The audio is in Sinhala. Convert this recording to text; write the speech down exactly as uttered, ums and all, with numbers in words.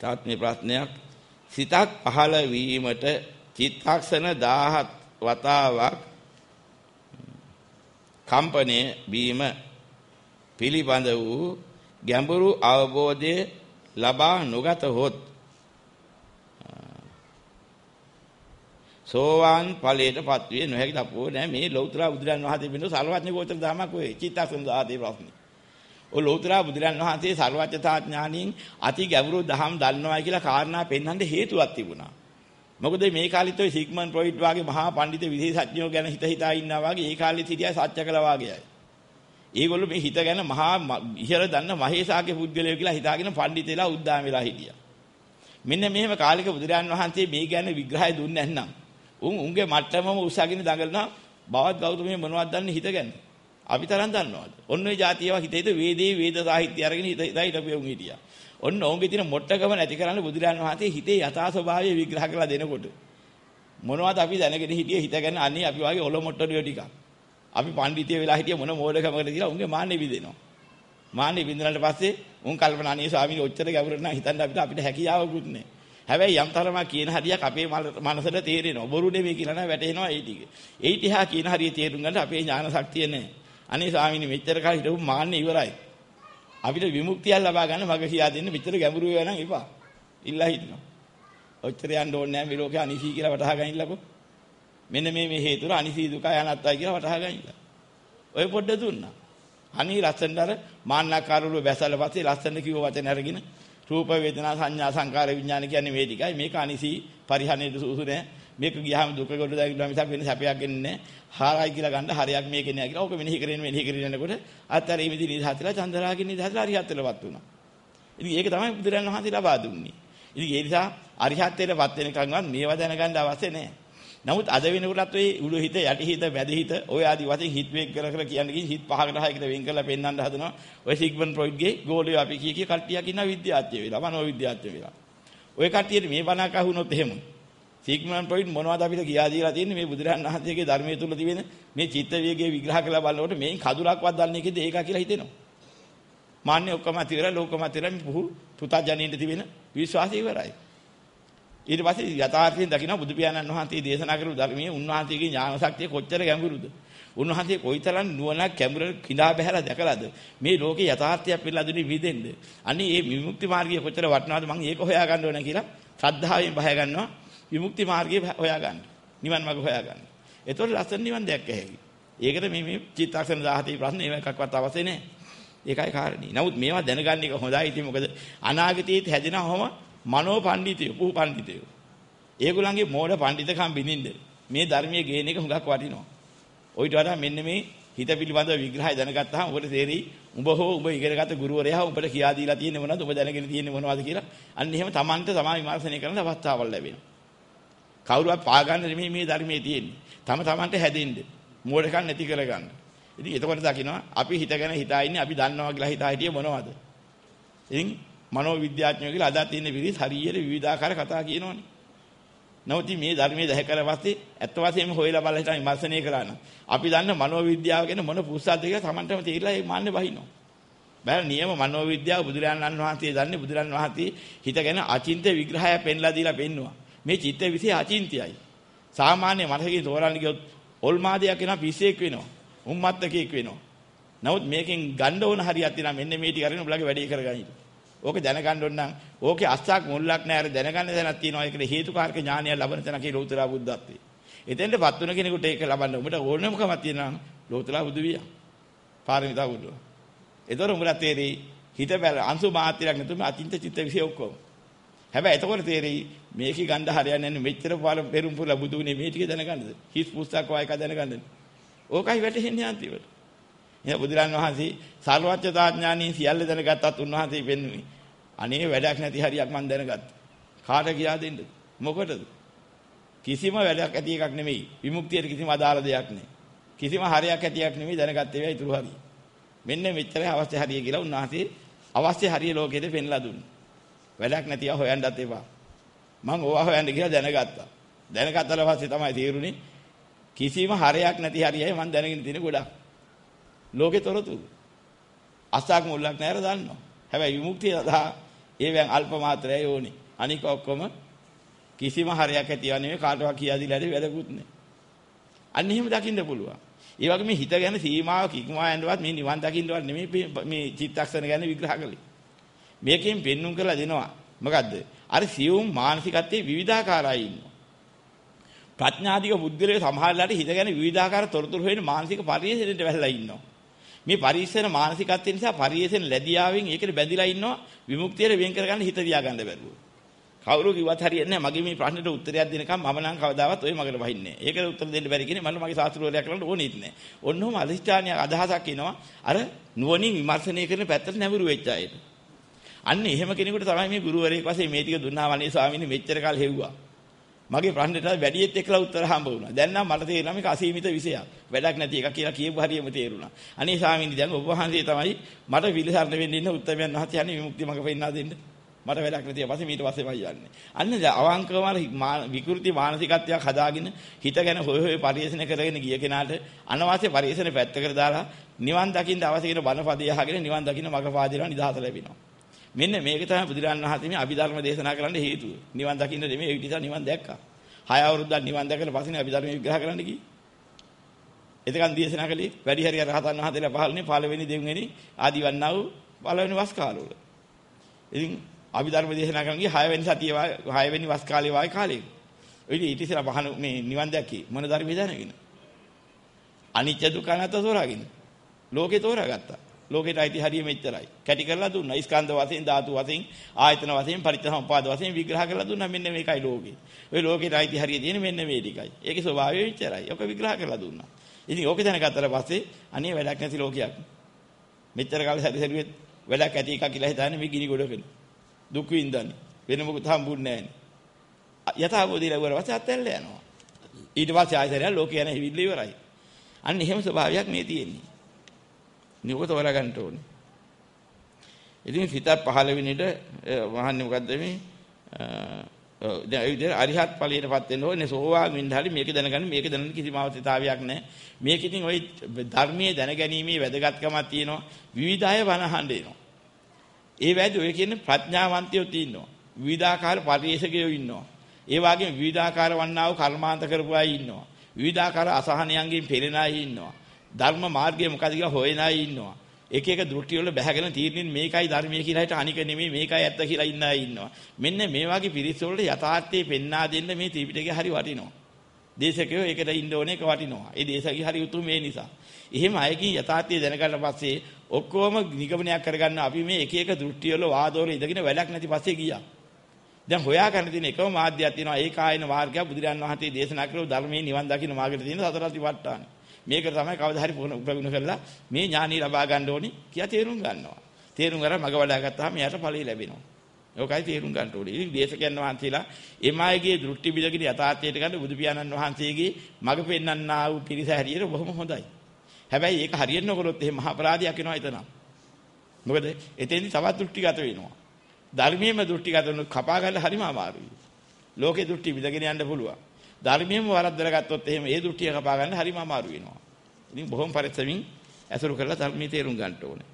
තාත් මේ ප්‍රශ්නයක්. සිතක් පහළ වීමට චිත්තක්ෂණ දහහක් වතාවක් කම්පණය වීම පිළිබඳ වූ ගැඹුරු අවබෝධය ලබා නොගත හොත් සෝවාන් ඵලයටපත් විය නොහැකි තපෝ නෑ. මේ ලෞතර බුදුරන් වහන්සේ පිළිබඳ සර්වඥ ගෝචර ධර්මයක් ඔය චිත්තක්ෂණ දහහේ ප්‍රශ්නේ. ඔය ලෞතර බුදුරන් වහන්සේ සර්වඥතා ඥාණයෙන් අති ගැඹුරු දහම් දන්නවයි කියලා කාරණා පෙන්වන්න හේතුවක් තිබුණා. මොකද මේ කාලෙත් ඔය සිග්මන්ඩ් ෆ්‍රොයිඩ් වගේ මහා පඬිතු විශේෂඥයෝ ගැන හිත හිතා ඉන්නා වගේ ඒ කාලෙත් හිටියා සත්‍ය කළා වගේයි. ඒගොල්ලෝ මේ හිත ගැන මහා ඉහළ දන්න මහේසාගේ පුද්ගලයෝ කියලා හිතාගෙන පඬිතෙලා උද්දාම වෙලා හිටියා. මෙන්න මෙහෙම කාලික බුදුරන් වහන්සේ මේ ගැන විග්‍රහය දුන්නේ නැත්නම් උන් උන්ගේ මට්ටමම උසගෙන දඟලනවා බවත් ගෞතමයේ මොනවද දන්නේ හිත ගැන. අපි තරම් දන්නවද? ඔන්න ඔය જાතියව හිත හිත වේදේ වේද සාහිත්‍ය අරගෙන හිත හිත හිටපු උන් හිටියා. ඔන්න ඔවුන්ගේ තියෙන මොට්ටකම නැති කරන්න බුදුරන් වහන්සේ හිතේ යථා ස්වභාවය විග්‍රහ කරලා දෙනකොට මොනවද අපි දැනගෙන හිටියේ හිත ගැන අන්නේ අපි වගේ ඔල මොට්ටඩියෝ ටිකක්. අපි පඬිතිය වෙලා හිටිය මොන මෝඩකමකටද කියලා උන්ගේ මාන්නේ විදෙනවා. මාන්නේ විඳනට පස්සේ උන් කල්පනා අනේ ස්වාමීනි ඔච්චර ගැඹුරට නම් හිතන්න අපිට අපිට හැකියාවකුත් නැහැ. හැබැයි යම් තරමක් කියන හරියක් අපේ මනසට තේරෙනවා. බොරු නෙමෙයි කියලා නෑ වැටෙනවා ඒ ටික. ඒ ටිහා කියන හරිය තේරුම් ගන්න අපේ ඥාන ශක්තිය නැහැ. අනේ ස්වාමීනි මෙච්චර කාලෙ හිටපු මාන්නේ ඉවරයි. අපිට විමුක්තිය ලබා ගන්න මග කියා දෙන්න මෙච්චර ගැඹුරු වෙනවා නම් එපා. ඉල්ලා හිටිනවා. ඔච්චර යන්න ඕනේ නැහැ මේ ලෝකේ අනිසී කියලා වටහා ගන්නillako. මෙන්න මේ මේ හේතුව අනිසී දුක අනත්තයි කියලා වටහා ගන්නilla. ඔය පොඩ්ඩ දුන්නා. අනී ලස්සනට අර මාන්නකාරවල බැසලා පස්සේ ලස්සන කිව්ව වචන අරගෙන රූප වේදනා සංඥා සංකාර විඥාන කියන්නේ මේ ටිකයි. මේක අනිසී පරිහරණයට සුසු නැහැ. මේක ගියාම දුක කොට දාගිනවා මිසක් වෙන සැපයක් එන්නේ නැහැ. හාරයි කියලා ගන්න හරියක් මේකේ නෑ කියලා. ඕක මෙනෙහි කරගෙන මෙනෙහි කරගෙන යනකොට අත්තරී මිදි නිදහසලා චන්දරාගින් නිදහසලා අරිහත්ත්වයටපත් වුණා. ඉතින් ඒක තමයි බුදුරජාණන් වහන්සේ ලබා දුන්නේ. ඉතින් ඒ නිසා අරිහත්ත්වයටපත් වෙනකන්වත් මේවා දැනගන්න අවශ්‍ය නැහැ. නමුත් අද වෙනකොටත් ඔය උළු හිත යටි හිත මැද හිත ඔය ආදි වශයෙන් හිත වේග කර කර කියන්නේ කිසි හිත පහකට හයකට වෙන් කරලා පෙන්වන්න හදනවා. ඔය සිග්මන්ඩ් ෆ්‍රොයිඩ්ගේ ගෝලියෝ අපි කී කී කට්ටියක් ඉන්නා විද්‍යාඥයෝ වෙලා මනෝ විද්‍යාඥයෝ වෙලා. ඔය කට්ටියට මේ බණ අහුනොත් එහෙම සිග්මන්ඩ් ෆ්‍රොයිඩ් මොනවද අපිට කියා දීලා තියෙන්නේ මේ බුදුරජාණන් වහන්සේගේ ධර්මයේ තුල තිබෙන මේ චිත්ත වේගයේ විග්‍රහ කරලා බලනකොට මේන් කදුරක්වත් දන්නේ කිද ඒක කියලා හිතෙනවා. මාන්නේ ඔක්කොම තිරලා ලෝකම තිරලා මේ පුහු පුතජනින්ට තිබෙන විශ්වාසය ඉවරයි. ඊට පස්සේ යථාර්ථයෙන් දකින්න බුදු පියාණන් වහන්සේ දේශනා කරපු ධර්මයේ උන්වහන්සේගේ ඥාන ශක්තිය කොච්චර ගැඹුරුද? උන්වහන්සේ කොයිතරම් නුවණක් කැඹුර කිඳා බහැලා දැකලාද මේ ලෝකේ යථාර්ථයක් පිළිලා දුන්නේ විදෙන්න. අනේ මේ විමුක්ති මාර්ගය කොච්චර වටිනවද මම ඒක හොයා ගන්න ඕන කියලා ශ්‍රද්ධාවෙන් බහය ගන්නවා. විමුක්ති මාර්ගය හොයා ගන්න. නිවන් මාර්ගය හොයා ගන්න. ඒතකොට ලස්සන නිවන් දැක්ක හැකි. ඒකට මේ මේ චිත්තක්ෂණ දහහේ ප්‍රශ්න ඒව එකක්වත් අවශ්‍ය නැහැ. ඒකයි කාරණේ. නමුත් මේවා දැනගන්න එක හොඳයි. ඉතින් මොකද අනාගතයේත් හැදෙනවම මනෝ පඬිතුයෝ, පුහු පඬිතුයෝ. ඒගොල්ලන්ගේ මෝඩ පඬිතකම් බින්දින්ද මේ ධර්මයේ ගේන එක හුඟක් වටිනවා. ඔයිට වඩා මෙන්න මේ හිත පිළිබඳව විග්‍රහය දැනගත්තාම ඔබට තේරෙයි උඹ හෝ උඹ ඉගෙනගත්ත ගුරුවරයා උඹට කියා දීලා තියෙන්නේ මොනවද, උඹ දැනගෙන තියෙන්නේ මොනවද කියලා. අන්න එහෙම Tamanට තමා විමර්ශනය කරන්න අවස්ථාවක් ලැබෙනවා. කවුරුවත් පා ගන්න නෙමෙයි මේ ධර්මයේ තියෙන්නේ. තම තමන්ට හැදෙන්න. මෝඩකම් නැති කරගන්න. ඉතින් එතකොට දකින්නවා අපි හිතගෙන හිතා ඉන්නේ අපි දන්නවා කියලා හිතා හිටියේ මොනවද? ඉතින් මනෝ විද්‍යාඥයෝ කියලා අදත් ඉන්නේ පිළිස් හරියට විවිධාකාර කතා කියනවනේ. නමුත් මේ ධර්මයේ දැහ කරපස්සේ ඇත්ත වශයෙන්ම හොයලා බලලා හිටන් විමර්ශනය කරා නම් අපි දන්න මනෝ විද්‍යාව ගැන මොන පුස්සක්ද කියලා තමන්ටම තේරිලා ඒ මාන්නේ බහිනවා. බැල නියම මනෝ විද්‍යාව බුදුරජාණන් වහන්සේ දන්නේ බුදුරජාණන් වහන්සේ හිත ගැන අචින්ත විග්‍රහය පෙන්ලා දීලා පෙන්නවා. මේ චිත්ත විෂය අචින්තයයි. සාමාන්‍ය මනසකින් තෝරන්න ගියොත් ඔල්මාදයක් වෙනවා පිස්සෙක් වෙනවා. උම්මත්තකෙක් වෙනවා. නමුත් මේකෙන් ගන්න ඕන හරියක් තියෙනවා. මෙන්න මේ ටික අරගෙන ඔයගලගේ වැඩේ කරගන්න. ඕක දැනගන්න ඕන නම් ඕකේ අස්සක් මුල්ලක් නැහැ. අර දැනගන්න දැනක් තියෙනවා. ඒකට හේතුකාරක ඥානය ලබන තැන කියලා ලෞතර බුද්ධත්වයේ. එතෙන්ටපත් වෙන කෙනෙකුට ඒක ලබන්න උඹට ඕනමකමක් තියෙනවා ලෞතර බුදු විය. පාරමිතා බුදු. ඒතර උඹලා තේරෙයි හිත බැල අංශු මාත්‍රයක් නැතුව අචින්ත චිත්ත විෂය ඔක්කොම. හැබැයි එතකොට තේරෙයි මේකේ ගඳ හරියන්නේ නැහැ. මෙච්චර පාර පෙරුම් පුරලා බුදුනේ මේ ටික දැනගන්නද? හිස් පුස්තක වයි එක දැනගන්නද? ඕකයි වැටෙන්නේ අන්තිමට. එහෙනම් බුදුරන් වහන්සේ සර්වඥතා ඥානයෙන් සියල්ල දැනගත්තත් උන්වහන්සේ වෙන්නේ අනේ වැඩක් නැති හරියක් මම දැනගත්තා. කාට කියා දෙන්නද? මොකටද? කිසිම වැඩක් ඇති එකක් නෙමෙයි. විමුක්තියට කිසිම අදාළ දෙයක් නැහැ. කිසිම හරියක් ඇතියක් නෙමෙයි දැනගත්තේ වෙයි ඉතුරු හරිය. මෙන්න මෙච්චරයි අවශ්‍ය හරිය කියලා උන්වහන්සේ අවශ්‍ය හරිය ලෝකෙද පෙන්ලා දුන්නා. වැඩක් නැතිව හොයන්නත් එපා. මම ඕවා හොයන්න කියලා දැනගත්තා. දැනගත්තට පස්සේ තමයි තේරුනේ කිසිම හරයක් නැති හරියයි මම දැනගෙන තියෙන ගොඩක්. ලෝකේ තොරතුරු. අසක් මුල්ලක් නැර දන්නවා. හැබැයි විමුක්තිය සඳහා ඒවෙන් අල්ප මාත්‍රයයි ඕනේ. අනික ඔක්කොම කිසිම හරයක් ඇතිව නෙවෙයි කාටවත් කියා දීලා හරි වැඩකුත් නැහැ. අන්න එහෙම දකින්න පුළුවන්. ඒ වගේ මේ හිත ගැන සීමාවක් ඉක්මවා යනවත් මේ නිවන් දකින්නවත් නෙමෙයි මේ චිත්තක්ෂණ ගැන විග්‍රහ කළේ. මේකෙන් පෙන්눔 කරලා දෙනවා. මොකද්ද? අර සියුම් මානසිකත්වයේ විවිධාකාරයි ඉන්නවා. ප්‍රඥාදික බුද්ධිලේ සමහරලාට හිත ගැන විවිධාකාර තොරතුරු හොයන මානසික පරිශ්‍රයට වැළලා ඉන්නවා. මේ පරිශ්‍රන මානසිකත්වය නිසා පරිශ්‍රන ලැබියාවෙන් ඒකට බැඳිලා ඉන්නවා විමුක්තියට වෙන් කරගන්න හිත තියාගන්න බැරුව. කවුරු කිව්වත් හරියන්නේ නැහැ. මගේ මේ ප්‍රශ්නෙට උත්තරයක් දෙනකම් මම නම් කවදාවත් ඔය මගට වහින්නේ නැහැ. ඒකට උත්තර දෙන්න බැරි කෙනෙක් මම මගේ ශාස්ත්‍රවලයක් කරන්න ඕනෙත් නැහැ. ඔන්නෝම අධිෂ්ඨානයක් අදහසක් එනවා. අර නුවණින් විමර්ශනය කරන පැත්තට නැඹුරු වෙච්ච අයට. අන්න එහෙම කෙනෙකුට තමයි මේ ගුරුවරයෙක් වශයෙන් මේ ටික දුන්නා වනේ ස්වාමීනි මෙච්චර කාල හෙව්වා. මගේ ප්‍රශ්නෙට වැඩියෙත් එක්කලා උත්තර හම්බ වුණා. දැන් නම් මට තේරෙනවා මේක අසීමිත විෂයක්. වැඩක් නැති එකක් කියලා කියපු හරියම තේරුණා. අනේ ස්වාමීනි දැන් ඔබ වහන්සේ තමයි මට පිළිසරණ වෙන්න ඉන්න උත්තරයන් වහන්සේ යන්නේ විමුක්තිය මඟ පෙන්වා දෙන්න. මට වැඩක් නැති ඊපස්සේ ඊට පස්සේමයි යන්නේ. අන්න අවංකවම විකෘති මානසිකත්වයක් හදාගෙන හිත ගැන හොය හොය පරිශන කරගෙන ගිය කෙනාට අනවශ්‍ය පරිශන පැත්තකට දාලා නිවන් දකින්න අවශ්‍ය කියන බණපදය අහගෙන නිවන් දකින්න මඟ පාදිනවා නිදහස ලැබෙනවා. මෙන්න මේක තමයි බුදුරජාණන් වහන්සේ මේ අභිධර්ම දේශනා කරන්න හේතුව. නිවන් දකින්න නෙමෙයි ඒ විදිහට නිවන් දැක්කා. හය අවුරුද්දක් නිවන් දැකලා පස්සේ අභිධර්ම විග්‍රහ කරන්න ගියේ. එතකන් දේශනා කළේ වැඩි හරිය රහතන් වහන්සේලා පහළනේ පළවෙනි දෙවෙනි ආදි වන්නා වූ පළවෙනි වස් කාලවල. ඉතින් අභිධර්ම දේශනා කරන ගියේ හය වෙනි සතියේ හය වෙනි වස් කාලේ වායි කාලේ. ඉතින් ඊට ඉස්සෙල්ලා පහන මේ නිවන් දැක්කේ මොන ධර්මයේ දැනගෙන. අනිත්‍ය දුක්ඛ අනාත්ම තෝරාගෙන. ලෝකේ තෝරාගත්තා. ලෝකේට අයිති හරිය මෙච්චරයි. කැටි කරලා දුන්නා. ස්කන්ධ වශයෙන්, ධාතු වශයෙන්, ආයතන වශයෙන්, පරිච්ඡසමුපාද වශයෙන් විග්‍රහ කරලා දුන්නා. මෙන්න මේකයි ලෝකේ. ඔය ලෝකේට අයිති හරිය තියෙන මෙන්න මේ ටිකයි. ඒකේ ස්වභාවය මෙච්චරයි. ඔක විග්‍රහ කරලා දුන්නා. ඉතින් ඕක දැනගත්තට පස්සේ අනේ වැඩක් නැති ලෝකයක්. මෙච්චර කාලේ සැරිසැරුවෙත් වැඩක් ඇති එකක් කියලා හිතාන්නේ මේ ගිනි ගොඩකන. දුක් විඳන්නේ. වෙන මොකුත් හම්බුන්නේ නැහැ. යථාබෝධය ලැබුවා පස්සේ අත්හැරලා යනවා. ඊට පස්සේ ආයතනය ලෝකේ යන හිවිල්ල ඉවරයි. අන්න එහෙම ස්වභාවයක් මේ තියෙන්නේ. නියුත වල ගන්න ඕනේ. ඉතින් සිත පහළ වෙනිට වහන්නේ මොකද්ද මේ දැන් ඒ විදිහට අරිහත් ඵලයටපත් වෙන්න ඕනේ. සෝවාන් වෙන්න හරි මේක දැනගන්න මේක දැනගන්න කිසිම අවශ්‍යතාවයක් නැහැ. මේක ඉතින් ওই ධර්මයේ දැනගැනීමේ වැදගත්කමක් තියෙනවා. විවිධ අය වනහඬ එනවා. ඒ වැඩි ඔය කියන්නේ ප්‍රඥාවන්තයෝ ඉන්නවා. විවිධාකාර පරිේශකයෝ ඉන්නවා. ඒ වගේම විවිධාකාර වන්නා වූ කර්මාන්ත කරපු අය ඉන්නවා. විවිධාකාර අසහනයන්ගෙන් පෙළෙන අය ඉන්නවා. ධර්ම මාර්ගය මොකද කියලා හොයන අය ඉන්නවා. එක එක දෘෂ්ටි වල බැහැගෙන තීරණින් මේකයි ධර්මයේ කියලා හිට අනික නෙමෙයි මේකයි ඇත්ත කියලා ඉන්න අය ඉන්නවා. මෙන්න මේ වගේ පිරිස වලට යථාර්ථයේ පෙන්වා දෙන්න මේ ත්‍රිපිටකය හරි වටිනවා. දේශකයෝ ඒකට ඉන්න ඕනේ ඒක වටිනවා. ඒ දේශකී හරි උතුම් මේ නිසා. එහෙම අයකින් යථාර්ථය දැනගන්න පස්සේ ඔක්කොම නිගමනයක් කරගන්න අපි මේ එක එක දෘෂ්ටි වල වාදවල ඉඳගෙන වැඩක් නැති පස්සේ ගියා. දැන් හොයා ගන්න තියෙන එකම මාධ්‍යයක් තියෙනවා ඒකායන මාර්ගය බුදුරජාන් වහන්සේ දේශනා කරපු ධර්මයේ නිවන් දකින්න මාර්ගයට තියෙන සතර අතිපට්ඨාන. මේක තමයි කවදා හරි ප්‍රගුණ කරලා මේ ඥානිය ලබා ගන්න ඕනි කියලා තේරුම් ගන්නවා. තේරුම් ගන්න මග වඩා ගත්තාම එයාට ඵලෙ ලැබෙනවා. ඒකයි තේරුම් ගන්න ඕනේ. ඉතින් දේශකයන් වහන්සේලා එමායගේ දෘෂ්ටි බිඳගෙන යථාර්ථයට ගන්න බුදු පියාණන් වහන්සේගේ මග පෙන්වන්නා වූ පිරිස හැටියට බොහොම හොඳයි. හැබැයි ඒක හරියට නොකරොත් එහෙම මහා අපරාධයක් වෙනවා එතන. මොකද එතෙන්දි තවත් දෘෂ්ටිගත වෙනවා. ධර්මයේම දෘෂ්ටිගත වෙන කපා ගන්න හරිම අමාරුයි. ලෝකේ දෘෂ්ටි බිඳගෙන යන්න පුළුවන්. ධර්මයේම වරද්දලා ගත්තොත් එහෙම ඒ දෘෂ්ටිය කපා ගන්න හරිම අමාරු වෙනවා. ඉතින් බොහොම පරිස්සමින් ඇසුරු කරලා ධර්මයේ තේරුම් ගන්න ඕනේ.